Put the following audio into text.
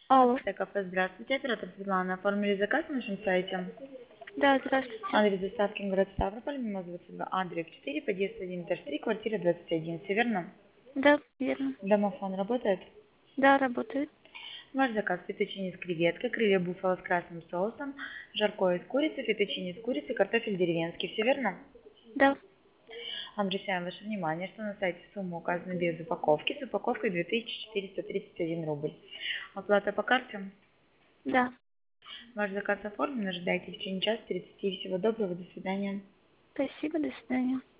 Алло. ТКП, здравствуйте, оператор Светлана. Оформили заказ на нашем сайте. Да, здравствуйте. Адрес доставки город Ставрополь, Мимозова 2, адрес 4, подъезд 1, этаж 3, квартира 21. Все верно? Да, верно. Домофон работает? Да, работает. Ваш заказ: фетучини с креветкой, крылья буффало с красным соусом, жаркое из курицы, фетучини с курицей, картофель деревенский. Все верно? Да. Обращаем ваше внимание, что на сайте сумма указана без упаковки, с упаковкой 2431 рубль. Оплата по карте. Да. Ваш заказ оформлен, ожидайте в течение часа 30. Всего доброго, до свидания. Спасибо, до свидания.